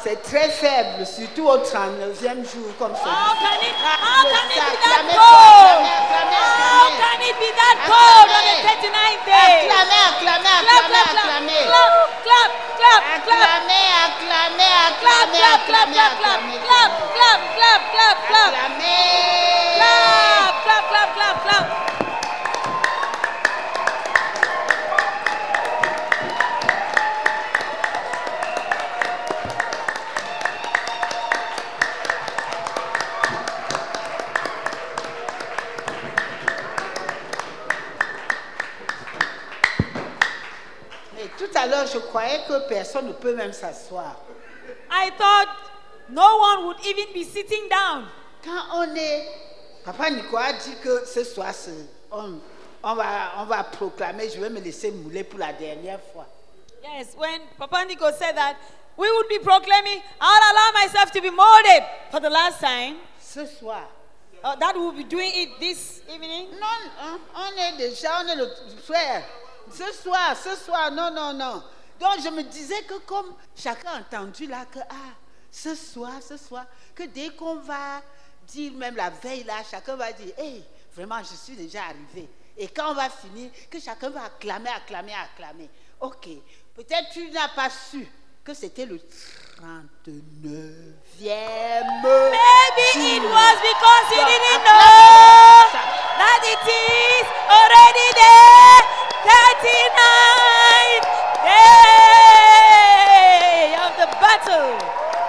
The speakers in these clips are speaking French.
C'est très faible, surtout au 39e jour comme ça. How can it be that cold? How can it be that cold on the 39th day? Acclamez. Clap. Tout à l'heure, je croyais que personne ne peut même s'asseoir. I thought no one would even be sitting down. Quand on est... Papa Nicolas dit que ce soir, on va proclamer, je vais me laisser mouler pour la dernière fois. Yes, when Papa Nico said that, we would be proclaiming, I'll allow myself to be molded for the last time. Ce soir. That we'll be doing it this evening. Non, on est le frère. Ce soir, non. Donc je me disais que comme chacun a entendu là que ce soir, que dès qu'on va dire même la veille là, chacun va dire, hey, vraiment je suis déjà arrivé. Et quand on va finir, que chacun va acclamer. Ok, peut-être tu n'as pas su que c'était le 39e. Maybe it was because you didn't know that it is already there. 39th day of the battle.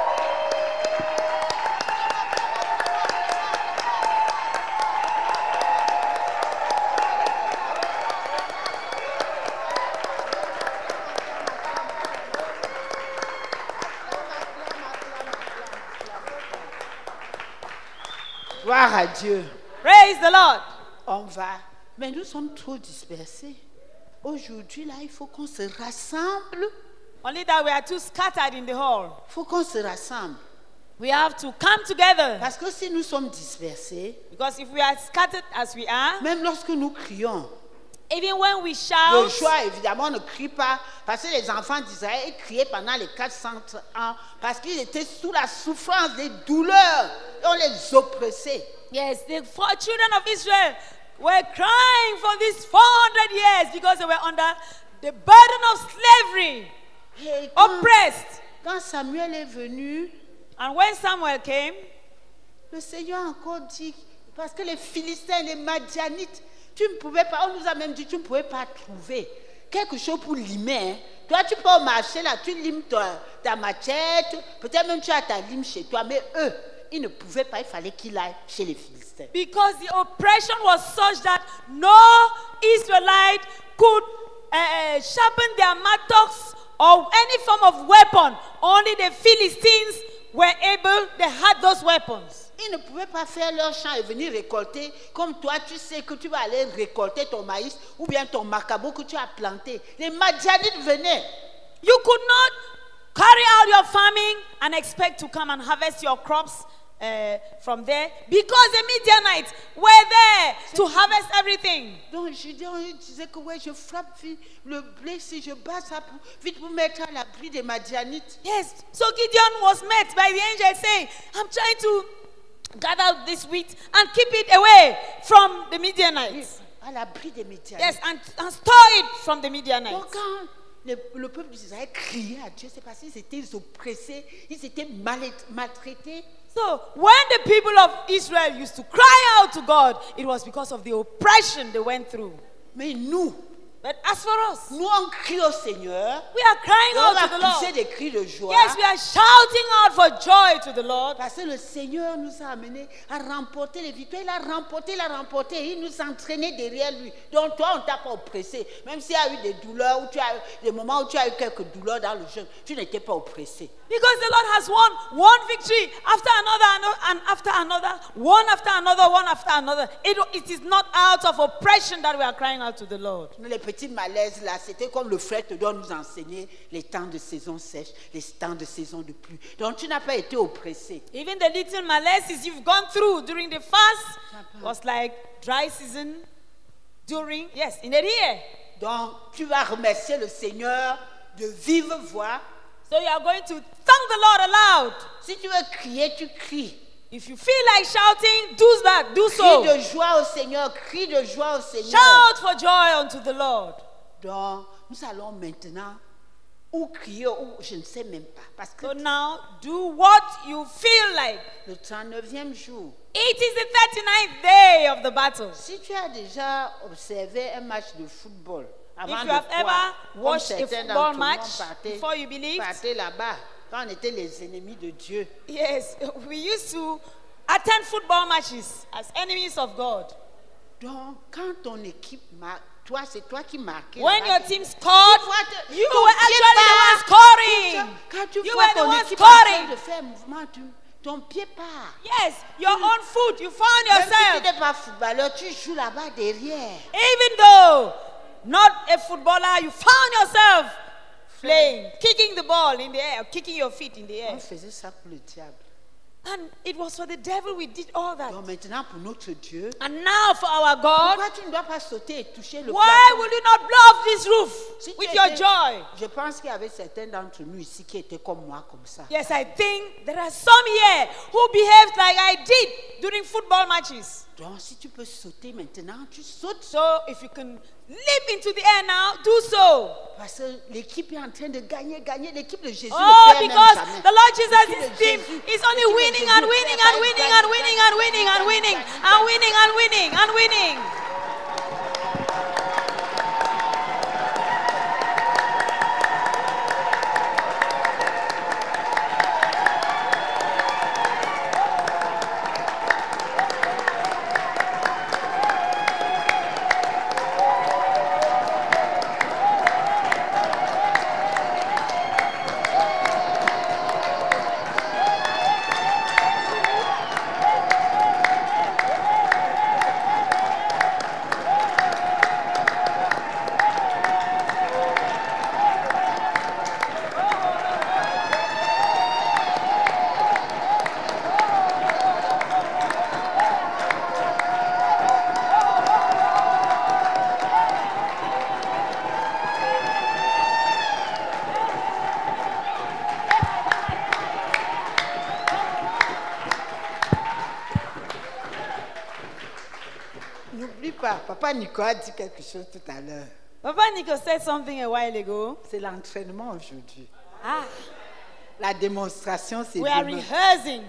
Gloire à Dieu. Praise the Lord. On va, mais nous sommes trop dispersés. Aujourd'hui, là, il faut qu'on se rassemble. Only that we are too scattered in the hall. Il faut qu'on se rassemble. We have to come together. Parce que si nous sommes dispersés, Because if we are scattered as we are, même lorsque nous crions, even when we de shout, joie, évidemment, on ne crie pas. Parce que les enfants d'Israël criaient pendant les 400 ans. Parce qu'ils étaient sous la souffrance des douleurs. Et on les oppressait. yes, the four children of Israel were crying for these 400 years because they were under the burden of slavery, Et oppressed. quand Samuel est venu, And when Samuel came, le Seigneur a encore dit, parce que les Philistins, les Madianites, tu ne pouvais pas, on nous a même dit, tu ne pouvais pas trouver quelque chose pour limer. Hein. Toi, tu peux marcher là, tu limes ta machette, peut-être même tu as ta lime chez toi, mais eux, ils ne pouvaient pas, il fallait qu'ils aillent chez les Philistins. because the oppression was such that no Israelite could sharpen their mattocks or any form of weapon. Only the Philistines were able, they had those weapons. Ils ne pouvaient pas faire leur champ et venir récolter, comme toi, tu sais que tu vas aller récolter ton maïs ou bien ton macabo que tu as planté. Les Madianites venaient. You could not carry out your farming and expect to come and harvest your crops from there because the Midianites were there to harvest everything. Donc Gideon disait que ouais, je frappe le blé si je bats ça vite pour mettre à l'abri des Madianites. Yes, so Gideon was met by the angel saying, I'm trying to gather this wheat and keep it away from the Midianites. À l'abri des Midianites. Yes, and store it from the Midianites. Donc quand le peuple d'Israël criait à Dieu, c'est parce qu'ils étaient oppressés, ils étaient maltraités. So when the people of Israel used to cry out to God, it was because of the oppression they went through. Mais nous, But as for us, nous on crie au Seigneur. we are crying Et on out to va the pousser Lord. des cris de joie. Yes, we are shouting out for joy to the Lord. Parce que le Seigneur nous a amenés à remporter les victoires. Il a remporté. Il nous a entraînés derrière lui. Donc toi, on ne t'a pas oppressé. Même s'il y a eu des douleurs, ou tu as eu des moments où tu as eu quelques douleurs dans le jeûne, tu n'étais pas oppressé. Because the Lord has won one victory after another and after another, one after another, one after another. It is not out of oppression that we are crying out to the Lord. Les petits malaises là, c'était comme le frère te doit nous enseigner les temps de saison sèche, les temps de saison de pluie. Donc tu n'as pas été oppressé. Even the little malaises you've gone through during the fast was like dry season in the year. Donc tu vas remercier le Seigneur de vive voix. So you are going to thank the Lord aloud. Si tu veux crier, tu cries. If you feel like shouting, do that. Do Crie so. de joie au Seigneur, crie de joie au Seigneur. Shout for joy unto the Lord. Donc, nous allons maintenant ou crier ou je ne sais même pas. Parce que So now, do what you feel like. le 39e jour, It is the 39th day of the battle. si tu as déjà observé un match de football, avant If de you have croire, ever comme watched a certains football d'entre nous match partaient- before you believed, partaient là-bas, quand on était les ennemis de Dieu. yes, we used to attend football matches as enemies of God. Donc, quand ton équipe marque, toi, c'est toi qui marquais. When là-bas. your team scored, Tu vois, te- you ton were pied actually the part. one scoring. Quand tu You vois were the ton one équipe en train scoring. de faire mouvement, ton pied part. Yes, your own foot. You found Même si tu yourself. n'es pas footballeur, tu joues là-bas derrière. Even though not a footballer, you found yourself playing, kicking the ball in the air, kicking your feet in the On air. faisait ça pour le diable. And it was for the devil we did all that. Donc maintenant, pour notre Dieu, And now for our God, pourquoi tu ne dois pas sauter et toucher le why plafond? will you not blow off this roof Si tu with étais- your joy? Je pense qu'il y avait certains d'entre nous ici qui étaient comme moi, comme ça. Yes, I think there are some here who behaved like I did during football matches. Donc, si tu peux sauter maintenant, tu sautes. So if you can leap into the air now, do so. Parce que l'équipe est en train de gagner. L'équipe de Jésus Oh, ne perd même because jamais. the Lord Jesus, L'équipe his de team, Jésus- is only l'équipe de winning Jésus and ne winning perd and pas, winning gagne, and winning and winning and winning and winning and winning and winning. N'oublie pas, Papa Nicolas a dit quelque chose tout à l'heure. Papa Nico said something a while ago. C'est l'entraînement aujourd'hui. Ah, La démonstration, c'est we are demain. rehearsing.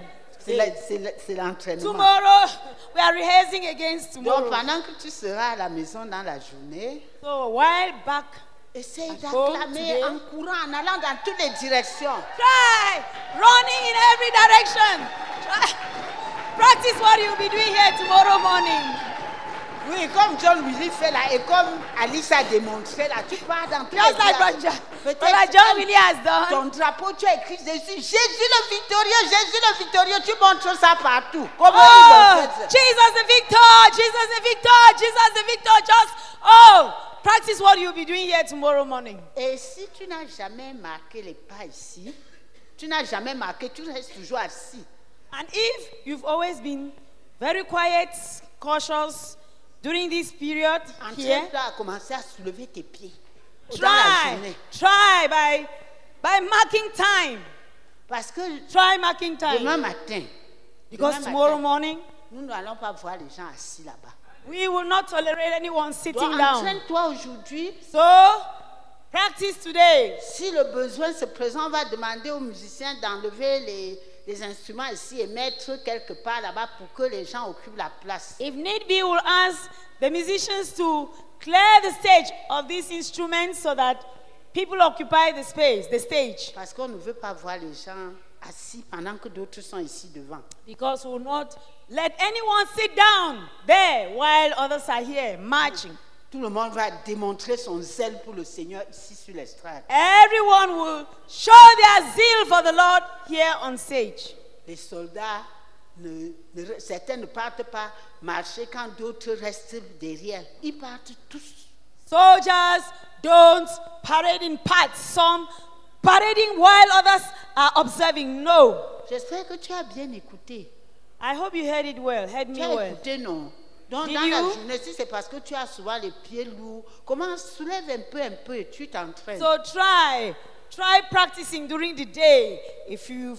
C'est l'entraînement. Tomorrow, we are rehearsing against Donc, tomorrow. pendant que tu seras à la maison dans la journée, So a while back, essaye At home d'acclamer today. en courant, en allant dans toutes les directions. try running in every direction. Try. Practice what you'll be doing here tomorrow morning. Oui, comme John Willie fait là, et comme Alice a démontré là, tu pars dans toutes les Just like directions. Brother John Willie has done. Ton drapeau, tu as écrit Jésus, Jésus le victorieux, tu montres ça partout. Comment Oh, ils vont faire? Jesus the victor, Jesus the victor, Jesus the victor. Just, practice what you'll be doing here tomorrow morning. Et si tu n'as jamais marqué les pas ici, tu n'as jamais marqué, tu restes toujours assis. And if you've always been very quiet, cautious during this period here, Entraîne-toi à commencer à soulever tes pieds dans la journée. try by marking time. Parce que Try marking demain time. matin, Because demain tomorrow matin, morning, nous n'allons pas voir les gens assis là-bas. we will not tolerate anyone sitting Donc down. entraîne-toi aujourd'hui. So, practice today. Si le besoin se présente, on va demander aux musiciens d'enlever les instruments ici et mettre quelque part là-bas pour que les gens occupent la place. If need be, we'll ask the musicians to clear the stage of these instruments so that people occupy the space, the stage. Parce qu'on ne veut pas voir les gens assis pendant que d'autres sont ici devant. Because we will not let anyone sit down there while others are here marching. Tout le monde va démontrer son zèle pour le Seigneur ici sur l'estrade. Everyone will show their zeal for the Lord here on stage. Les soldats, certains ne partent pas marcher quand d'autres restent derrière. Ils partent tous. Soldiers don't parade in parts, some parading while others are observing. No. J'espère que tu as bien écouté. I hope you heard it well, heard me Tu as well. écouté, non? Donc, Did dans la you? journée, si c'est parce que tu as souvent les pieds lourds, comment soulève un peu et tu t'entraînes. So try try practicing during the day. If your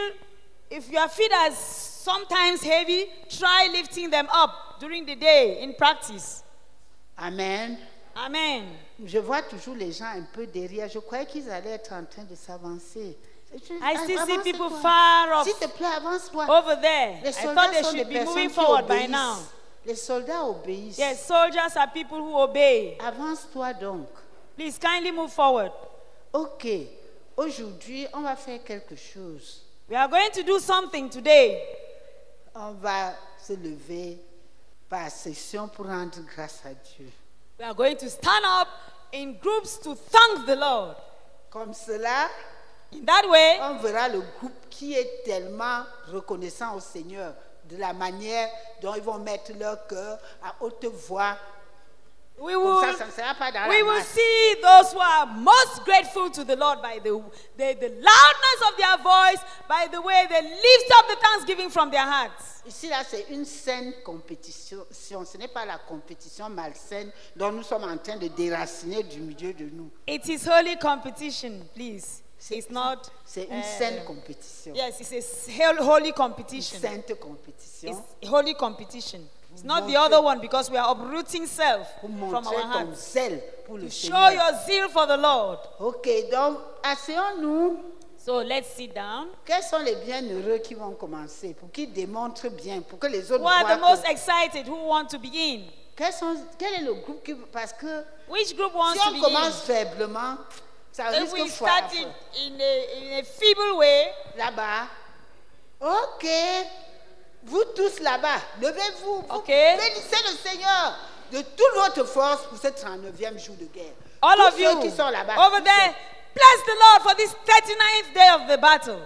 feet are sometimes heavy, try lifting them up during the day in practice. Amen. Amen. Je vois toujours les gens un peu derrière. Je croyais qu'ils allaient être en train de s'avancer. I still see people Avance-toi. far off S'il te plaît, avance-toi. over there. Les I soldats thought they sont des should be personnes moving qui forward by obéissent. now. Les soldats obéissent. Yes, soldiers are people who obey. Avance-toi donc. Please kindly move forward. Ok. Aujourd'hui, on va faire quelque chose. We are going to do something today. On va se lever par session pour rendre grâce à Dieu. We are going to stand up in groups to thank the Lord. Comme cela, In that way, on verra le groupe qui est tellement reconnaissant au Seigneur de la manière dont ils vont mettre leur cœur à haute voix. we Comme will, ça ne sera pas dans we la will masse. see those who are most grateful to the Lord by the loudness of their voice, by the way they lift up the thanksgiving from their hearts. Ici, là, c'est une saine compétition. Ce n'est pas la compétition malsaine dont nous sommes en train de déraciner du milieu de nous. It is holy competition, please. It's not. C'est une saine compétition. Yes, it's a holy Une competition. sainte compétition. It's holy competition. It's not the montrer- other one because we are uprooting self Pour from montrer our ton hearts. zèle pour le To show Seigneur. your zeal for the Lord. Ok, donc, asseyons-nous. So let's sit down. Quels sont les bienheureux qui vont commencer pour qu'ils démontrent bien, pour que les autres Who are the voient most que- excited? Who want to begin? quel est le groupe qui... Parce que Which group wants si to on begin? commence faiblement, ça If risque we fois à start it fois. in a feeble way, Là-bas. Ok. Vous tous là-bas, levez-vous. Vous Ok. bénissez le Seigneur de toute votre force pour ce 39e jour de guerre. all Tous of ceux you qui sont là-bas. over there, bless the Lord for this 39th day of the battle.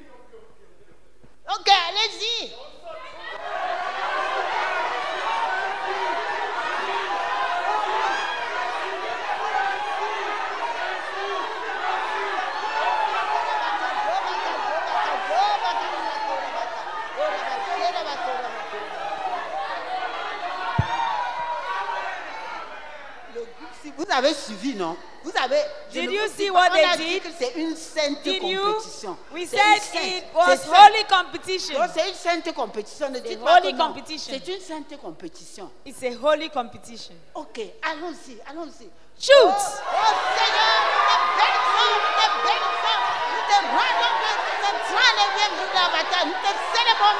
Ok, allez-y. Le groupe, si vous avez suivi, non? Vous avez. je Did ne you vous dis see pas, what on they a dit did? que c'est une sainte Did you? compétition. We C'est said une sainte- it was c'est holy sainte. competition. Donc c'est une sainte compétition. Ne dites a pas holy que non. competition. C'est une sainte compétition. It's a holy competition. Ok, allons-y, allons-y. Shoot! Oh Seigneur, nous te bénissons, nous te rendons grâce pour ce 39e jour de la bataille. Nous te célébrons,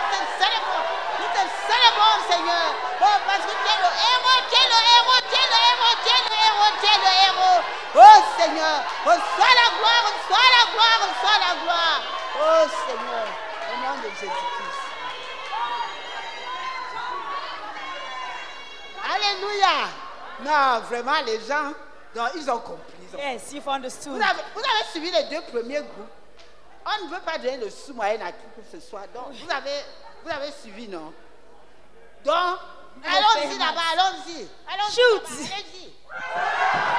Seigneur. Oh, parce que tu es le héros, tu es le héros, tu es le héros, tu es le héros, tu es le héros. Oh Seigneur, reçois la gloire, reçois la gloire, reçois la gloire. Oh Seigneur, au nom de Jésus-Christ. Alléluia. Non, vraiment, les gens, non, ils ont compris. Yes, you've understood. Vous avez suivi les deux premiers groupes. On ne veut pas donner le sous-moyen à qui que ce soit. Donc, vous avez suivi, non? Donc, allons-y là-bas, allons-y. Allons-y Shoot. là-bas, allez-y.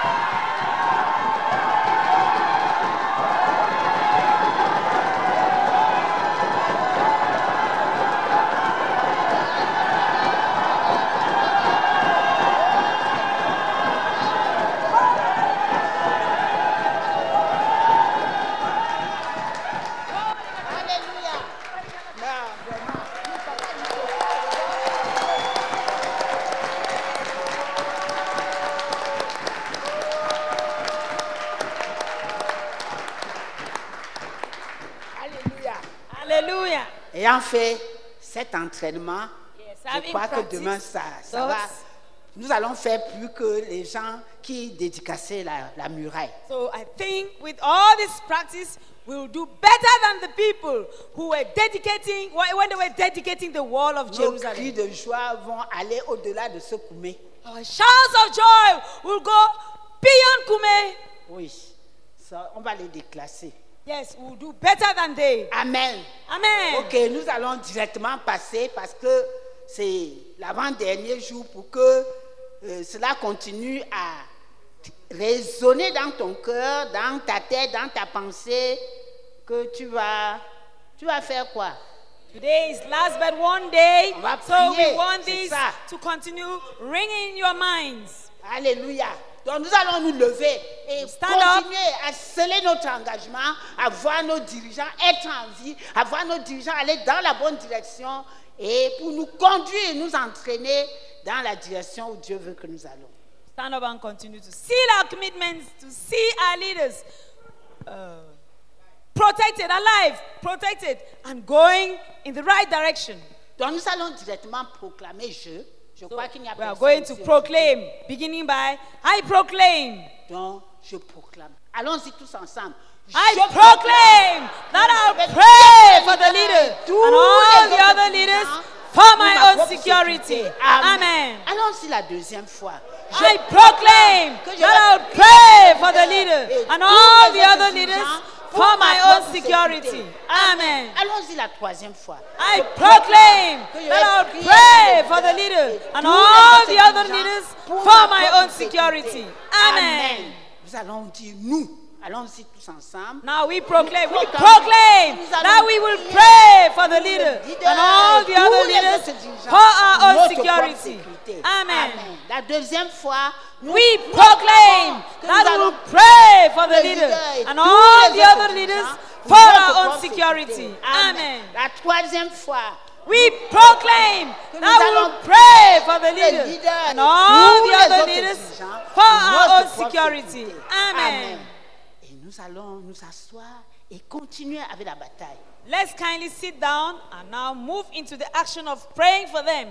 Alléluia. Non, vraiment. Alléluia. Hallelujah. Ayant fait cet entraînement, Yes, je having crois que practiced demain, ça those, va. Nous allons faire plus que les gens qui dédicaçaient la muraille. So I think with all this practice, we will do better than the people who were dedicating, when they were dedicating the wall of Nos Jerusalem. cris de joie vont aller au-delà de ce Koumé. Our shouts of joy will go beyond Kume. Oui, ça, on va les déclasser. Yes, we will do better than they. Amen. Amen. Ok, nous allons directement passer parce que c'est l'avant-dernier jour pour que cela continue à résonner dans ton cœur, dans ta tête, dans ta pensée, que tu vas faire quoi? Today is last but one day, On va so prier, we want c'est this ça. to continue ringing in your minds. Alléluia. Donc nous allons nous lever et Stand up. continuer à sceller notre engagement, à voir nos dirigeants être en vie, à voir nos dirigeants aller dans la bonne direction et pour nous conduire, nous entraîner dans la direction où Dieu veut que nous allons. Stand up and continue to seal our commitments, to see our leaders protected, alive, protected, and going in the right direction. Donc nous allons directement proclamer je crois qu'il n'y a We are personne going to ici. proclaim, beginning by, I proclaim. Donc je proclame. Allons-y tous ensemble. I Je proclaim that I'll Avec pray tous for les the leaders, leader tous and all les the other autres leaders dirigeants, for pour my ma own propre security. sécurité. Amen. Allons-y la deuxième fois. I proclaim que je that vais I'll pray for the et leader and tous all les the autres other leaders dirigeants for pour my ma own propre security. sécurité. Amen. Allons-y la troisième fois. I Je proclaim que je that vais I'll prier pray pour for les the leaders leader et and tous all les the other dirigeants leaders pour for ma my propre own security. sécurité. Amen. Nous allons dire nous. Allons-y tous ensemble. Now we proclaim Nous that allons we will prier pray for the pour leader les leaders and all the et tous other les leaders autres dirigeants for our own notre propre security. sécurité. Amen. La deuxième fois, nous We proclamons proclaim que that nous we will allons pray for the les leader leaders et and tous all les the autres other leaders dirigeants for notre our own propre security. sécurité. Amen. La troisième fois, We proclaim que that nous we allons will pray for the les leader leaders and et all tous the les other autres leaders dirigeants for our notre own propre security. sécurité. Amen. Et nous allons nous asseoir et continuer avec la bataille. Let's kindly sit down and now move into the action of praying for them.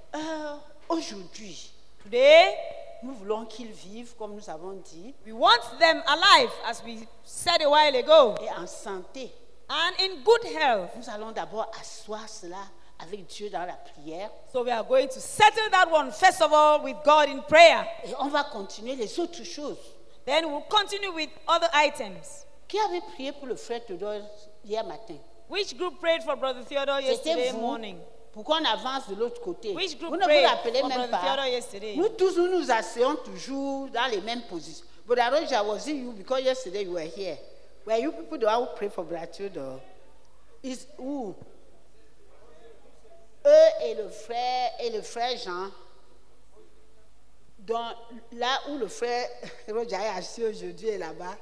Aujourd'hui, Today, nous voulons qu'ils vivent, comme nous avons dit, we want them alive, as we said a while ago, et en santé. and in good health. Nous allons d'abord asseoir cela avec Dieu dans la prière So we are going to settle that one first of all with God in prayer. et on va continuer les autres choses. Then we'll continue with other items. Qui avait prié pour le frère Théodore hier matin? Which group prayed for Brother Theodore yesterday C'était vous. morning? Pour qu'on avance de l'autre côté. Which group Vous ne vous prayed rappelez for même Brother Theodore pas. yesterday? Nous tous, nous nous asseyons toujours dans les mêmes positions. But I don't know, I was in you because yesterday you were here. Were you people the one who pray for Brother Theodore? Is who? Eux et le frère Jean. Donc, là où le frère Roger est assis aujourd'hui est là-bas.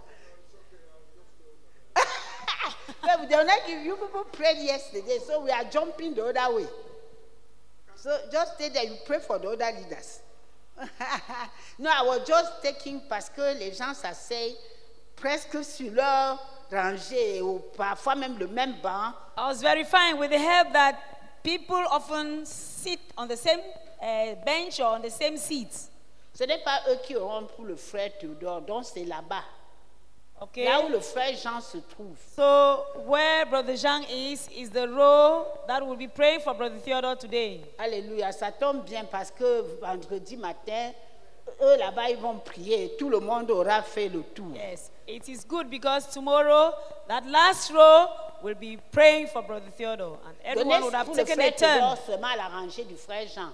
But they're not giving you people prayed yesterday, so we are jumping the other way. So just stay there, you pray for the other leaders. No, I was just taking parce que les gens s'asseyent presque sur leur rangée ou parfois même le même banc. I was very fine with the help that people often sit on the same bench or on the same seats. Ce n'est pas eux qui auront pour le frère Théodore, donc c'est là-bas. Okay. Là où le frère Jean se trouve. So where Brother Jean is the row that will be praying for Brother Theodore today. Alléluia, ça tombe bien parce que vendredi matin, eux là-bas ils vont prier et tout le monde aura fait le tour. Yes, it is good because tomorrow that last row will be praying for Brother Theodore and everyone Donnez would have pour le taken a frère Théodore turn. seulement à la rangée du frère Jean.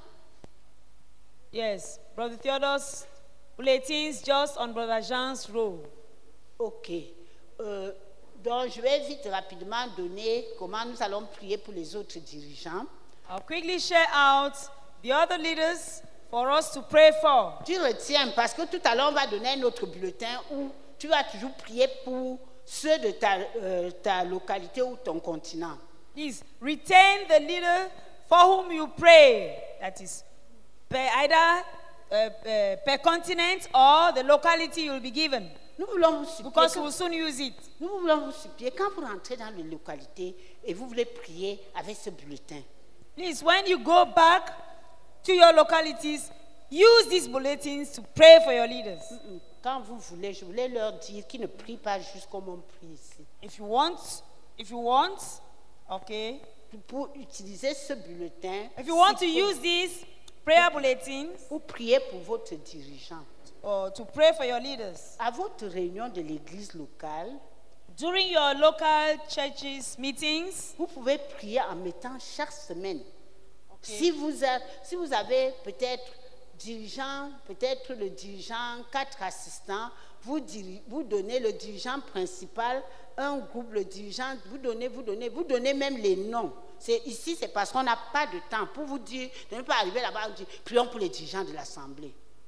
Yes, Brother Theodore's bulletins just on Brother Jean's row. Ok. Donc, je vais vite rapidement donner comment nous allons prier pour les autres dirigeants. I'll quickly share out the other leaders for us to pray for. Tu retiens, parce que tout à l'heure, on va donner un autre bulletin où tu vas toujours prier pour ceux de ta localité ou ton continent. Please retain the leader for whom you pray. That is either per continent or the locality you will be given. Nous voulons vous supplier, Because we will soon use it. nous voulons vous supplier, quand vous rentrez dans les localités et vous voulez prier avec ce bulletin, Please, when you go back to your localities, use these bulletins to pray for your leaders. quand vous voulez, je voulais leur dire qu'ils ne prient pas juste comme on prie ici. If you want, okay. Pour utiliser ce bulletin, If you want to c'est use these prayer bulletins pour prier pour votre dirigeant. or to pray for your leaders À votre réunion de l'église locale, during your local churches meetings, vous pouvez prier en mettant chaque semaine. Si vous avez peut-être le dirigeant, 4 assistants, vous donnez le dirigeant principal, un groupe, le dirigeant, vous donnez même les noms. C'est parce qu'on n'a pas de temps pour vous dire, de ne pas arriver là-bas et dire, prions pour les dirigeants de l'assemblée.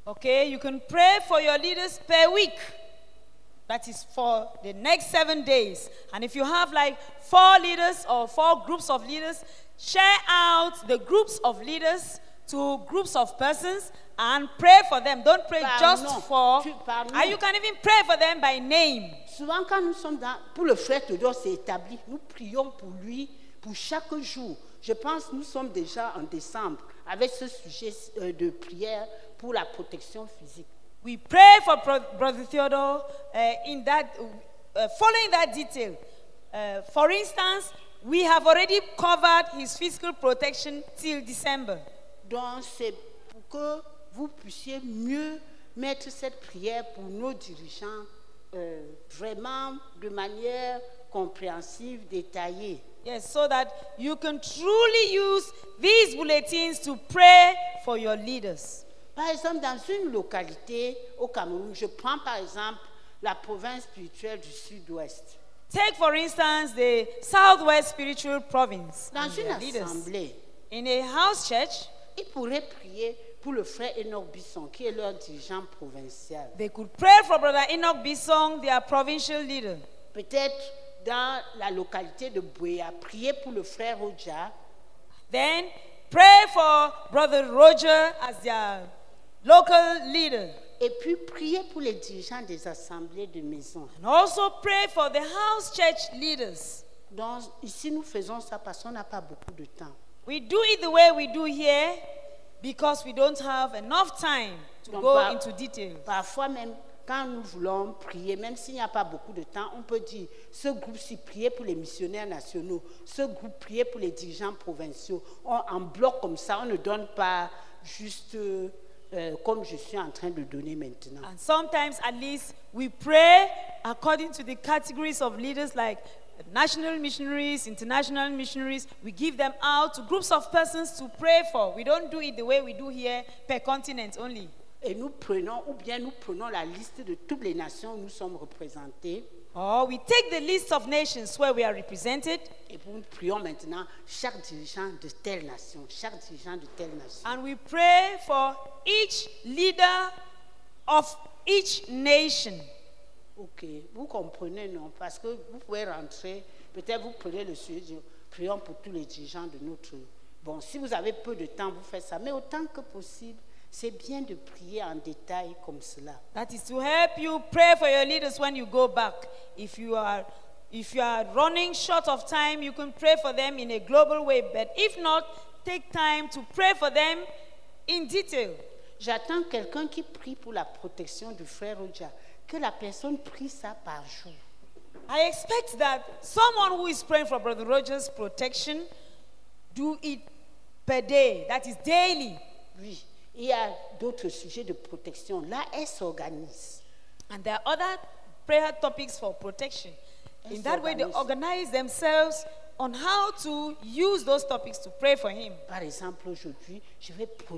Okay, you can pray for your leaders per week. That is for the next 7 days. And if you have like 4 leaders or 4 groups of leaders, share out the groups of leaders to groups of persons and pray for them. Don't pray just for. And you can even pray for them by name. Souvent, quand nous sommes pour le frère Théodore s'est établi, nous prions pour lui, pour chaque jour. Je pense que nous sommes déjà en décembre avec ce sujet de prière pour la protection physique. We pray for Brother Theodore in that, following that detail. For instance, we have already covered his physical protection till December. Donc, c'est pour que vous puissiez mieux mettre cette prière pour nos dirigeants vraiment de manière compréhensive, détaillée. Yes, so that you can truly use these bulletins to pray for your leaders. Par exemple, dans une localité au Cameroun, je prends par exemple la province spirituelle du Sud-Ouest. Take for instance the Southwest Spiritual Province. Dans une assemblée, in a house church, ils pourraient prier pour le frère Enoch Bisson, qui est leur dirigeant provincial. They could pray for Brother Enoch Bisson, their provincial leader. Peut-être dans la localité de Bouéa, prier pour le frère Roja. Then pray for Brother Roger as their local leader. Et puis prier pour les dirigeants des assemblées de maison. And also pray for the house church leaders. Donc ici nous faisons ça parce qu'on n'a pas beaucoup de temps. We do it the way we do here because we don't have enough time to go into detail. Parfois même, quand nous voulons prier, même s'il n'y a pas beaucoup de temps, on peut dire, ce groupe-ci prier pour les missionnaires nationaux, ce groupe prier pour les dirigeants provinciaux. En bloc comme ça, on ne donne pas juste comme je suis en train de donner maintenant. And sometimes at least we pray according to the categories of leaders like national missionaries, international missionaries. We give them out to groups of persons to pray for. We don't do it the way we do here per continent only. Et nous prenons la liste de toutes les nations où nous sommes représentés. Or we take the list of nations where we are represented. Et nous prions maintenant chaque dirigeant de telle nation, chaque dirigeant de telle nation. And we pray for each leader of each nation. Ok, vous comprenez, non? Parce que vous pouvez rentrer, peut-être vous prenez le sujet, prions pour tous les dirigeants de notre... Bon, si vous avez peu de temps, vous faites ça, mais autant que possible, c'est bien de prier en détail comme cela. That is to help you pray for your leaders when you go back. If you are running short of time, you can pray for them in a global way. But if not, take time to pray for them in detail. J'attends quelqu'un qui prie pour la protection du frère Roja, que la personne prie ça par jour. I expect that someone who is praying for Brother Roger's protection do it per day. That is daily. Oui. Il y a d'autres sujets de protection. Là, elles s'organisent. And there are other prayer topics for protection. In that way, they organize themselves on how to use those topics to pray for him. Par exemple, aujourd'hui, je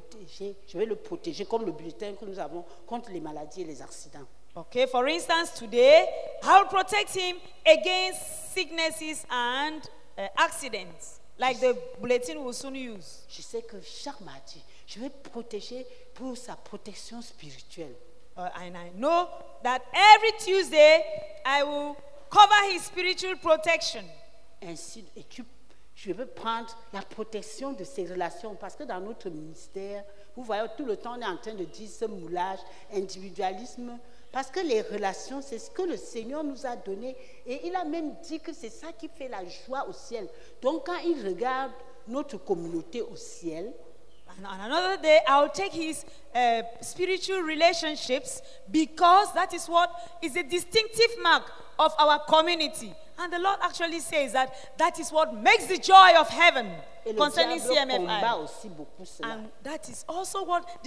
vais le protéger comme le bulletin que nous avons contre les maladies et les accidents. Okay, for instance, today, I'll protect him against sicknesses and accidents, like the bulletin we'll soon use. Je sais que chaque mardi, je vais protéger pour sa protection spirituelle. And I know that every Tuesday, I will cover his spiritual protection. Ainsi, je vais prendre la protection de ses relations, parce que dans notre ministère, vous voyez, tout le temps, on est en train de dire ce moulage, individualisme, parce que les relations, c'est ce que le Seigneur nous a donné, et il a même dit que c'est ça qui fait la joie au ciel. Donc, quand il regarde notre communauté au ciel, and on another day, I'll take his spiritual relationships, because that is what is a distinctive mark of our community. And the Lord actually says that is what makes the joy of heaven concerning CMFI. And that is also what the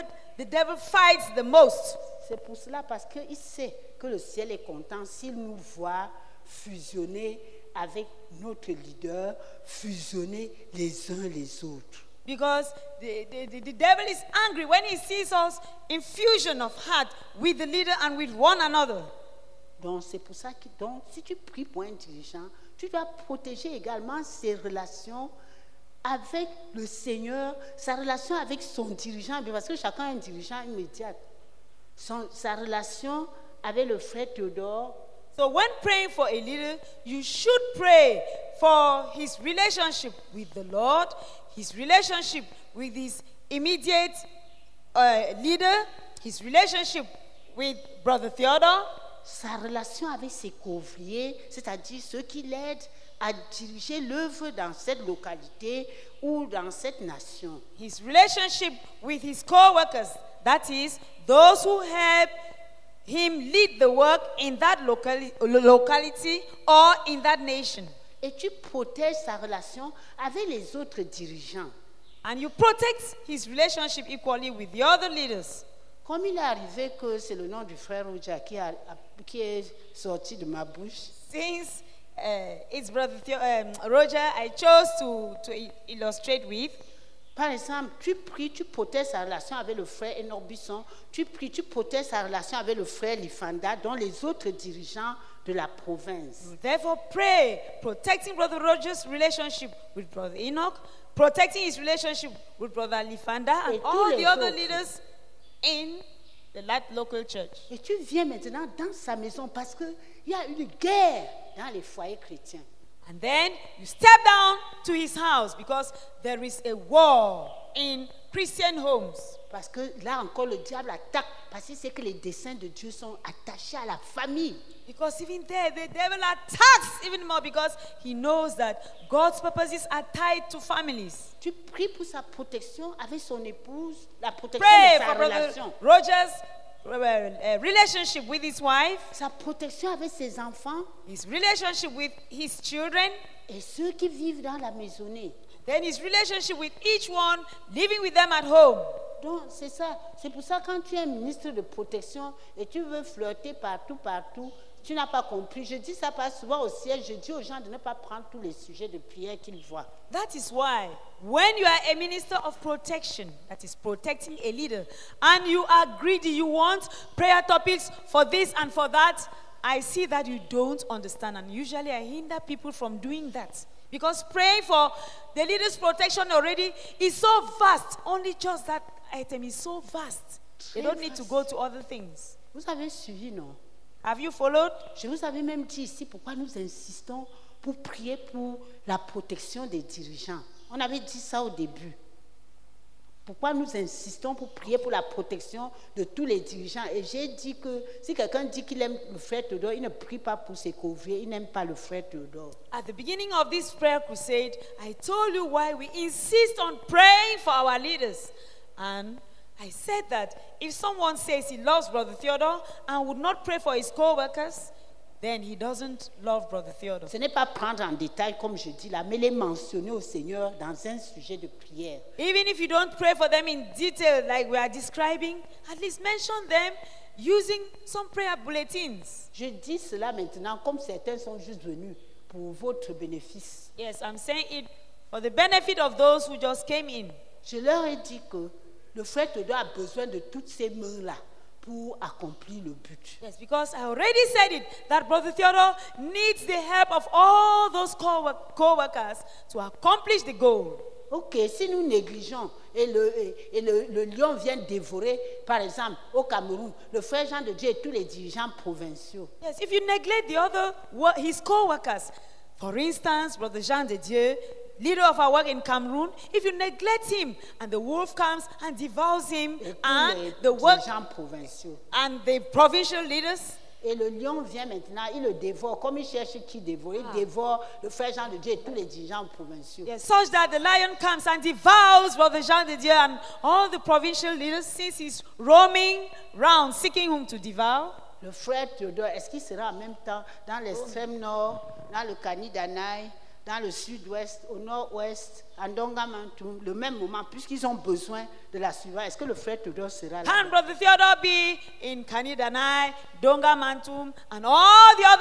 devil fights the most. C'est pour cela, parce qu'il sait que le ciel est content s'il nous voit fusionner avec notre leader, fusionner les uns les autres. Because the devil is angry when he sees us in fusion of heart with the leader and with one another. Donc c'est pour ça que si tu pries pour un dirigeant, tu dois protéger également ses relations avec le Seigneur, sa relation avec son dirigeant, parce que chacun a un dirigeant immédiat. Sa relation avec le frère Théodore. So when praying for a leader, you should pray for his relationship with the Lord, his relationship with his immediate leader, his relationship with Brother Theodore, sa relation avec ses couvriers, c'est-à-dire ceux qui l'aident à diriger l'œuvre dans cette localité ou dans cette nation. his relationship with his co-workers, that is, those who help him lead the work in that locality or in that nation. Et tu protèges sa relation avec les autres dirigeants. And you protect his relationship equally with the other leaders. Comme il est arrivé que c'est le nom du frère Roger qui est sorti de ma bouche, Since it's Brother Roger, I chose to illustrate with. par exemple, tu pries, tu protèges sa relation avec le frère Enoch Bisson, tu pries, tu protèges sa relation avec le frère Lifanda, dont les autres dirigeants de la province. Therefore, pray, protecting Brother Roger's relationship with Brother Enoch, protecting his relationship with Brother Lifanda, and Et tous all les the other autres. leaders in that local church. Et tu viens maintenant dans sa maison parce qu'il y a une guerre dans les foyers chrétiens. And then you step down to his house because there is a war in Christian homes. Parce que là encore, le diable attaque parce qu'il sait que les desseins de Dieu sont attachés à la famille. Because even there, the devil attacks even more because he knows that God's purposes are tied to families. Tu pries pour sa protection avec son épouse, la protection Pray de sa for Brother relation, Roger's relationship with his wife, sa protection avec ses enfants his relationship with his children, et ceux qui vivent dans la maisonnée. then his relationship with each one, living with them at home. Donc c'est ça. C'est pour ça que quand tu es ministre de protection et tu veux flirter partout, tu n'as pas compris. Je dis ça pas souvent au siège. Je dis aux gens de ne pas prendre tous les sujets de prière qu'ils voient. That is why when you are a minister of protection, that is protecting a leader, and you are greedy, you want prayer topics for this and for that, I see that you don't understand, and usually I hinder people from doing that. Because praying for the leader's protection already is so vast. Only just that item is so vast. They don't need to go to other things. Vous avez suivi, non? Have you followed? Je vous avais même dit ici pourquoi nous insistons pour prier pour la protection des dirigeants. On avait dit ça au début. Pourquoi nous insistons pour prier pour la protection de tous les dirigeants. Et j'ai dit que si quelqu'un dit qu'il aime le frère Théodore, il ne prie pas pour ses couvriers, il n'aime pas le frère Théodore. At the beginning of this prayer crusade, I told you why we insist on praying for our leaders. And I said that if someone says he loves Brother Theodore and would not pray for his co-workers, then he doesn't love Brother Theodore. Ce n'est pas prendre en détail, comme je dis là, mais les mentionner au Seigneur dans un sujet de prière. Even if you don't pray for them in detail like we are describing, at least mention them using some prayer bulletins. Je dis cela maintenant comme certains sont juste venus pour votre bénéfice. Yes, I'm saying it for the benefit of those who just came in. Je leur ai dit que le frère Théodore a besoin de toutes ces mains-là pour accomplir le but. Yes, because I already said it, that Brother Theodore needs the help of all those co-workers to accomplish the goal. Ok, si nous négligeons et le lion vient dévorer, par exemple, au Cameroun, le frère Jean de Dieu et tous les dirigeants provinciaux, Yes, if you neglect the other, his co-workers, for instance, Brother Jean de Dieu, leader of our work in Cameroon, if you neglect him and the wolf comes and devours him et tous and les the work dirigeants provinciaux. and the provincial leaders, Et le lion vient maintenant, il le dévore, comme il cherche qui dévore, il dévore le frère Jean de Dieu et tous les dirigeants provinciaux. yes, such that the lion comes and devours Brother Jean de Dieu and all the provincial leaders, since he's roaming round seeking whom to devour. Le frère Théodore, est-ce qu'il sera en même temps dans l'extrême nord, dans le Kanidanaï, dans le sud-ouest, au nord-ouest, en Dongamantoum, le même moment, puisqu'ils ont besoin de la suivante? Est-ce que le frère Théodore sera là? Can Brother Theodore be in Kanidanai, Donga Mantum, and all the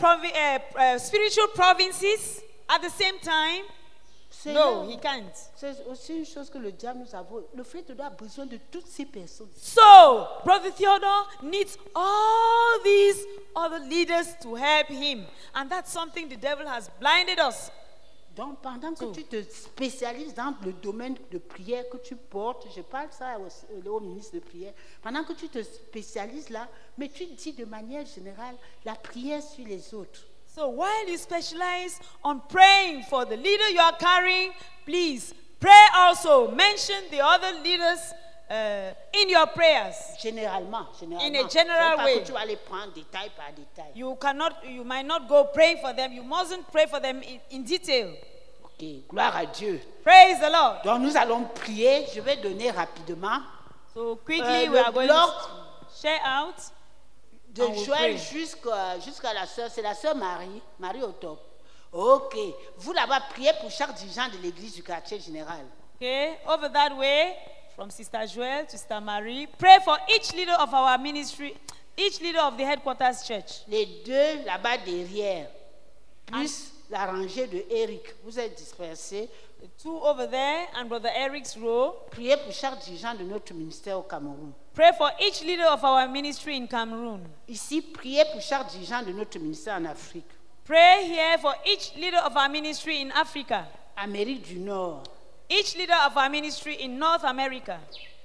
other spiritual provinces at the same time? No, he can't. C'est aussi une chose que le diable nous avoue. Le frère Théodore a besoin de toutes ces personnes. So, Brother Theodore needs all these other leaders to help him. And that's something the devil has blinded us. Donc, pendant que tu te spécialises dans le domaine de prière que tu portes, je parle ça au ministre de prière, pendant que tu te spécialises là, mais tu dis de manière générale la prière sur les autres. So while you specialize on praying for the leader you are carrying, please pray also. Mention the other leaders in your prayers. Généralement. In a general C'est pas way. que tu vas les prendre détail par détail. You might not go praying for them. You mustn't pray for them in detail. Ok, gloire à Dieu. Praise the Lord. Donc nous allons prier. Je vais donner rapidement So quickly we le are going bloc to share out. de And we'll Joël pray. jusqu'à la sœur. C'est la sœur Marie au top. Ok, vous là-bas priez pour chaque dirigeant de l'église du quartier général. Okay, over that way, from Sister Joel to Sister Marie, pray for each leader of our ministry, each leader of the headquarters church. Les deux là-bas derrière, plus la rangée de Eric. Vous êtes dispersés. The two over there and Brother Eric's row. Priez pour chaque dirigeant de notre ministère au Cameroun. Pray for each leader of our ministry in Cameroon. Ici, priez pour chaque dirigeant de notre ministère en Afrique. Pray here for each leader of our ministry in Africa. Amérique du Nord. Each leader of our ministry in North America.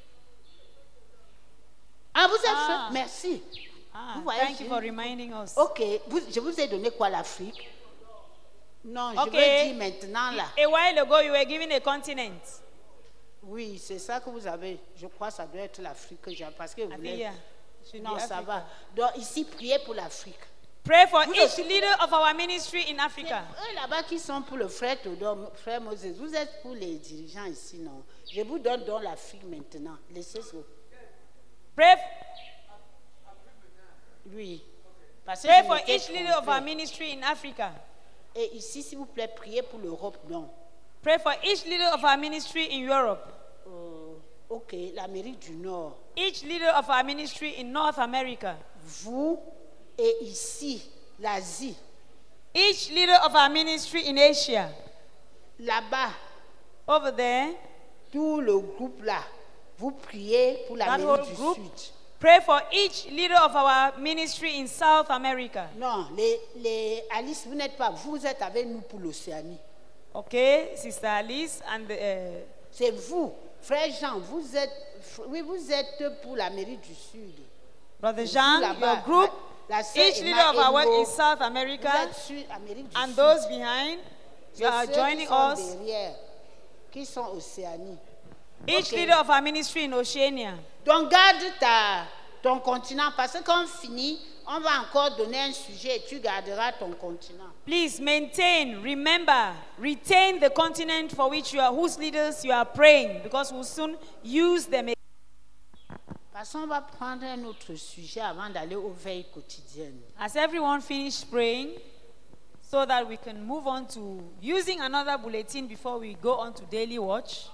Ah, vous êtes Ah. fait. Merci. Ah, Vous voyez, thank you for reminding us. Ok, je vous ai donné quoi l'Afrique? Non, Ok. je veux dire maintenant là. A while ago, you were given a continent. Oui, c'est ça que vous avez. Je crois que ça doit être l'Afrique que j'ai. Parce que vous I think, voulez. yeah, should Non, be ça Africa. va. Donc ici, priez pour l'Afrique. Pray for Vous each aussi. leader of our ministry in C'est Africa. eux là-bas qui sont pour le frère Théodore, frère Moses. Vous êtes pour les dirigeants ici, non? Je vous donne donc l'Afrique maintenant. Laissez ça. Pray, Oui. Parce que pray je for m'étais each leader of trompée. our ministry in Africa. Et ici, s'il vous plaît, priez pour l'Europe, non? Pray for each leader of our ministry in Europe. Ok, l'Amérique du Nord. Each leader of our ministry in North America. Vous et ici, l'Asie. Each leader of our ministry in Asia. Là-bas, Over there, tout le groupe là, vous priez pour that l'Amérique whole du group. Sud. Pray for each leader of our ministry in South America. Non, Alice, vous n'êtes pas, vous êtes avec nous pour l'Océanie. Okay, Sister Alice and C'est vous, frère Jean, vous êtes pour l'Amérique du Sud. Brother Vous Jean, là-bas, your group, la sœur each Emma leader of our work Emo, in South vous America, êtes sur Amérique du and Sud. those behind, you are Ceux joining qui sont us. derrière, qui sont Océanie. Each Ok. leader of our ministry in Oceania. Donc garde ton continent parce que quand on finit, on va encore donner un sujet et tu garderas ton continent. Please maintain, remember, retain the continent for which whose leaders you are praying, because we'll soon use them. Parce qu'on va prendre un autre sujet avant d'aller aux veilles quotidiennes. As everyone finished praying, so that we can move on to using another bulletin before we go on to daily watch.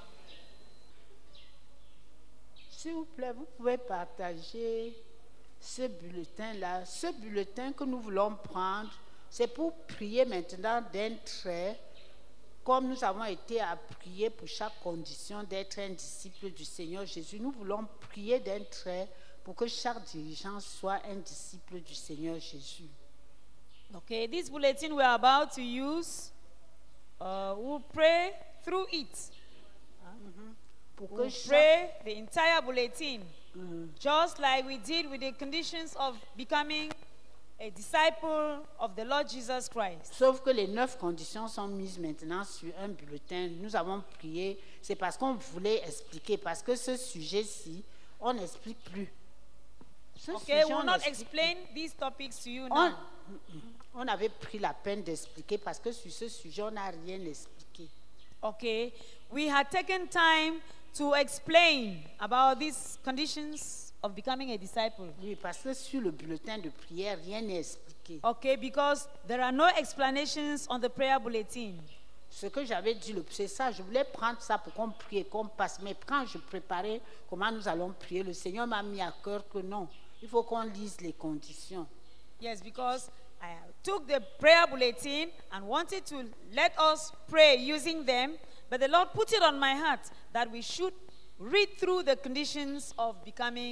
S'il vous plaît, vous pouvez partager ce bulletin-là. Ce bulletin que nous voulons prendre, c'est pour prier maintenant d'un trait, comme nous avons été à prier pour chaque condition d'être un disciple du Seigneur Jésus. Nous voulons prier d'un trait pour que chaque dirigeant soit un disciple du Seigneur Jésus. Okay, this bulletin we are about to use, we'll pray through it. Pour que We'll chaque- pray the entire bulletin, just like we did with the conditions of becoming a disciple of the Lord Jesus Christ. Sauf que les 9 conditions sont mises maintenant sur un bulletin. Nous avons prié, c'est parce qu'on voulait expliquer, parce que ce sujet-ci, on n'explique plus. Ce Okay, sujet, we'll on not n'explique explain these topics to you plus. now. On avait pris la peine d'expliquer parce que sur ce sujet, on n'a rien expliqué. Okay, we had taken time to explain about these conditions of becoming a disciple. Oui, parce que sur le bulletin de prière, rien n'est expliqué. Okay, because there are no explanations on the prayer bulletin. Ce que j'avais dit, c'est ça, je voulais prendre ça pour qu'on prie et qu'on passe. Mais quand je préparais comment nous allons prier, le Seigneur m'a mis à cœur que non, il faut qu'on lise les conditions. Yes, because I took the prayer bulletin and wanted to let us pray using them, but the Lord put it on my heart that we should read through the conditions of becoming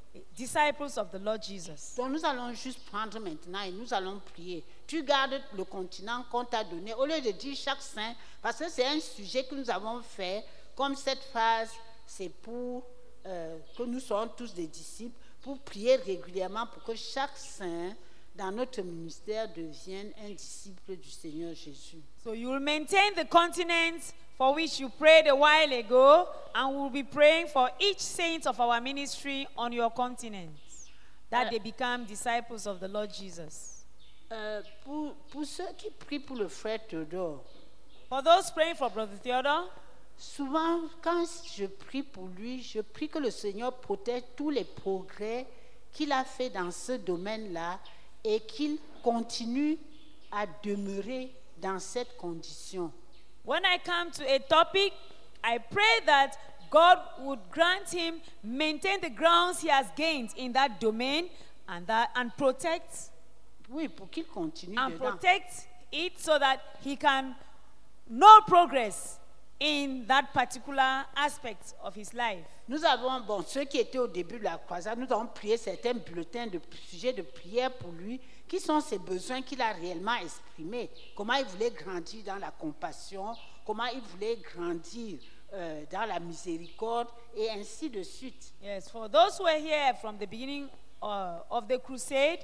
disciples of the Lord Jesus. Donc nous allons juste prendre maintenant et nous allons prier. Tu gardes le continent qu'on t'a donné au lieu de dire chaque saint, parce que c'est un sujet que nous avons fait, comme cette phase, c'est pour que nous soyons tous des disciples, pour prier régulièrement pour que chaque saint dans notre ministère devienne un disciple du Seigneur Jésus. So you will maintain the continent for which you prayed a while ago, and we'll be praying for each saint of our ministry on your continent, that they become disciples of the Lord Jesus. Pour ceux qui prient pour le frère Théodore, For those praying for Brother Theodore, souvent quand je prie pour lui, je prie que le Seigneur protège tous les progrès qu'il a fait dans ce domaine-là et qu'il continue à demeurer dans cette condition. when I come to a topic, I pray that God would grant him maintain the grounds he has gained in that domain and protect Oui, pour qu'il continue and dedans. protect it so that he can know progress in that particular aspect of his life. Nous avons, ceux qui étaient au début de la croisade, nous avons prié certains bulletins de sujets de prière pour lui, qui sont ses besoins qu'il a réellement exprimés. Comment il voulait grandir dans la compassion, comment il voulait grandir dans la miséricorde, et ainsi de suite. Yes, for those who are here from the beginning of the crusade,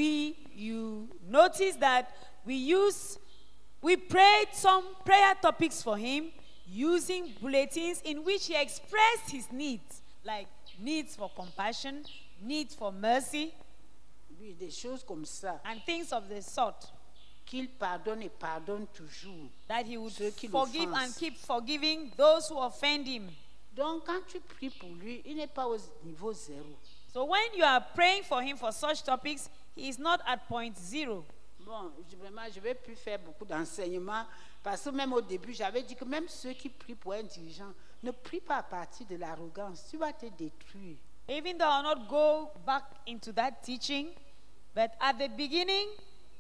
you notice that we prayed some prayer topics for him using bulletins in which he expressed his needs, like needs for compassion, needs for mercy, Oui, des choses comme ça. and things of the sort. Qu'il pardonne et pardonne toujours. That he would Ceux qui forgive and l'offensent. keep forgiving those who offend him. Donc, quand tu pries pour lui, il n'est pas au niveau zéro. So when you are praying for him for such topics, he is not at point zero. Bon, vraiment, je ne vais plus faire beaucoup d'enseignements parce que même au début, j'avais dit que même ceux qui prient pour un dirigeant ne prient pas à partir de l'arrogance. Tu vas te détruire. Even though I'll not go back into that teaching, but at the beginning,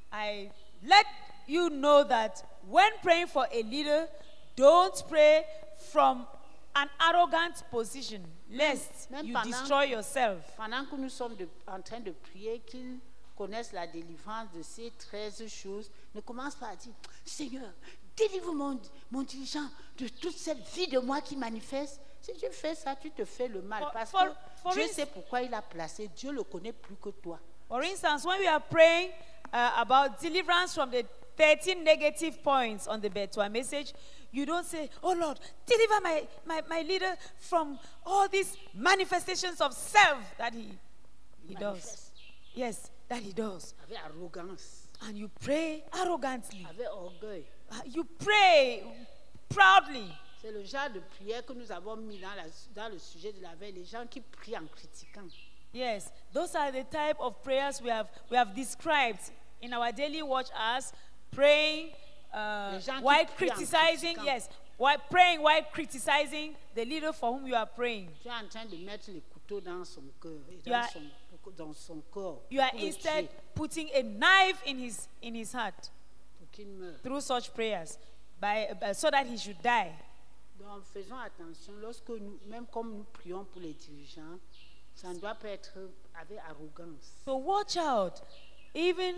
I let you know that when praying for a leader, don't pray from an arrogant position, lest Même you pendant- destroy yourself. Pendant que nous sommes en train de prier qu'ils connaissent la délivrance de ces 13 choses, ne commence pas à dire « Seigneur, délivre mon dirigeant de toute cette vie de moi qui manifeste. » Si tu fais ça, tu te fais le mal. Parce que Dieu sait pourquoi il a placé. Dieu le connaît plus que toi. For instance, when we are praying about deliverance from the 13 negative points on the Betwa message, you don't say, "Oh Lord, deliver my leader from all these manifestations of self that he does." Manifeste. Yes, that he does. Avec arrogance, And you pray arrogantly. avec orgueil. You pray proudly. C'est le genre de prière que nous avons mis dans le sujet de la veille. Les gens qui prient en critiquant. Yes, those are the type of prayers we have described in our daily watch as praying Les gens qui while prient en criticizing. critiquant. Yes, while praying while criticizing the leader for whom you are praying. Tu es en train de mettre les couteaux dans son cœur et You are- dans son corps You are pour le instead tuer, putting a knife in his heart pour qu'il meure. through such prayers, so that he should die. Donc faisons attention, lorsque nous, même comme nous prions pour les dirigeants, ça ne doit pas être avec arrogance. So watch out. Even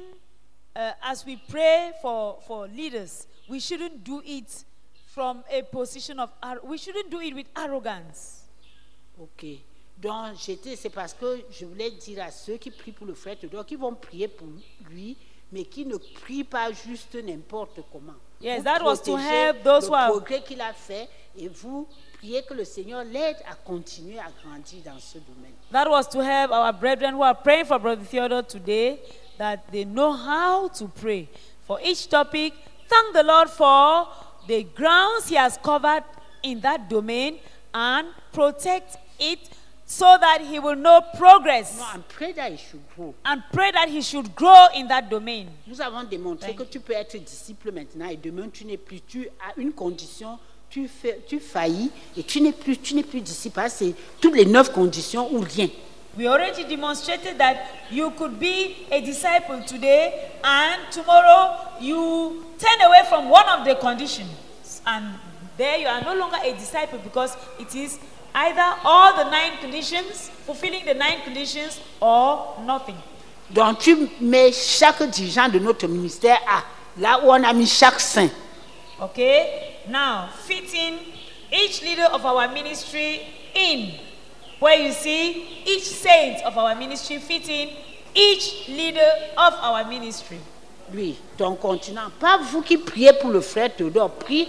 as we pray for leaders, we shouldn't do it from a position of we shouldn't do it with arrogance. Ok. Donc c'est parce que je voulais dire à ceux qui prient pour le frère Théodore, qui vont prier pour lui, mais qui ne prient pas juste n'importe comment. Yes, Vous that was to protégez help those who le are- progrès qu'il a fait et vous priez que le Seigneur l'aide à continuer à grandir dans ce domaine. That was to help our brethren who are praying for Brother Theodore today, that they know how to pray for each topic. Thank the Lord for the grounds he has covered in that domain and protect it so that he will know progress. Non, and pray that he should grow. And pray that he should grow in that domain. Nous avons démontré que tu peux être disciple maintenant et demain tu n'es plus. Tu as une condition, tu faillis et tu n'es plus disciple. C'est toutes les 9 conditions ou rien. We already demonstrated that you could be a disciple today and tomorrow you turn away from one of the conditions. And there you are no longer a disciple because it is Either all the 9 conditions, fulfilling the 9 conditions, or nothing. Donc tu mets chaque dirigeant de notre ministère à là où on a mis chaque saint. Okay? Now, fit in each leader of our ministry in. Where you see each saint of our ministry fit in each leader of our ministry. Lui, ton continent. Pas vous qui priez pour le frère Théodore, prie.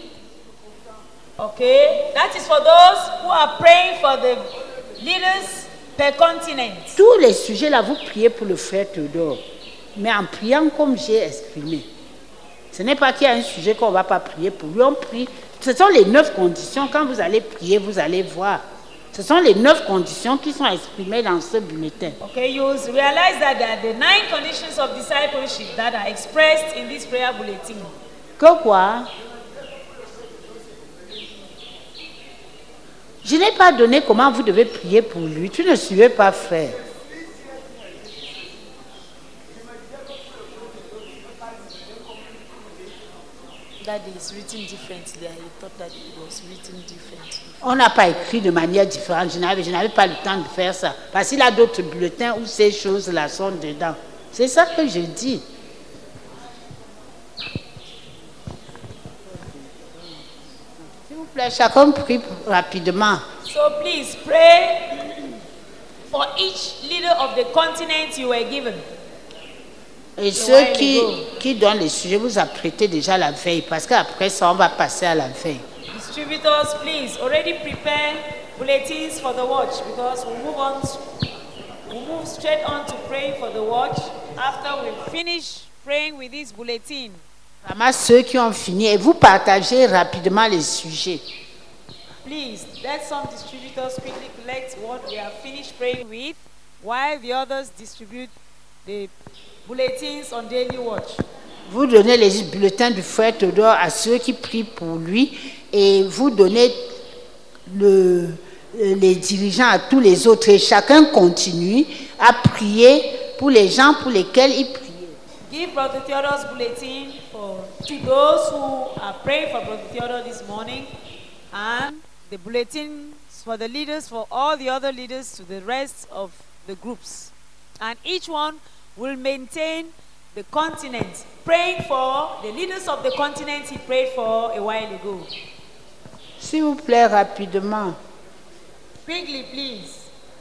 Okay? That is for those who are praying for the leaders per continent. Tous les sujets là, vous priez pour le frère Théodore. Mais en priant comme j'ai exprimé. Ce n'est pas qu'il y a un sujet qu'on ne va pas prier pour lui. On prie. Ce sont les 9 conditions. Quand vous allez prier, vous allez voir. Ce sont les 9 conditions qui sont exprimées dans ce bulletin. Okay, you realize that there are the 9 conditions of discipleship that are expressed in this prayer bulletin. Que quoi? Je n'ai pas donné comment vous devez prier pour lui. Tu ne suivais pas, frère. That is written differently. I thought that it was written differently. On n'a pas écrit de manière différente. Je n'avais pas le temps de faire ça. Parce qu'il a d'autres bulletins où ces choses-là sont dedans. C'est ça que je dis. S'il vous plaît, chacun prie rapidement. So please pray for each leader of the continent you were given. Et ceux qui donnent les sujets, vous apprêtez déjà la veille. Parce qu'après ça, on va passer à la veille. Distributors, please already prepare bulletins for the watch because we'll move straight on to praying for the watch after we finish praying with this bulletin. Vraiment, ceux qui ont fini, et vous partagez rapidement les sujets. Please, let some distributors quickly collect what we have finished praying with while the others distribute the bulletins on daily watch. Vous donnez les bulletins du frère Théodore à ceux qui prient pour lui et vous donnez les dirigeants à tous les autres et chacun continue à prier pour les gens pour lesquels il prie. Give Brother Theodore's bulletin to those who are praying for Brother Theodore this morning and the bulletins for the leaders, for all the other leaders to the rest of the groups. And each one will maintain the continent, praying for the leaders of the continent he prayed for a while ago. S'il vous plaît, rapidement. Quickly, please.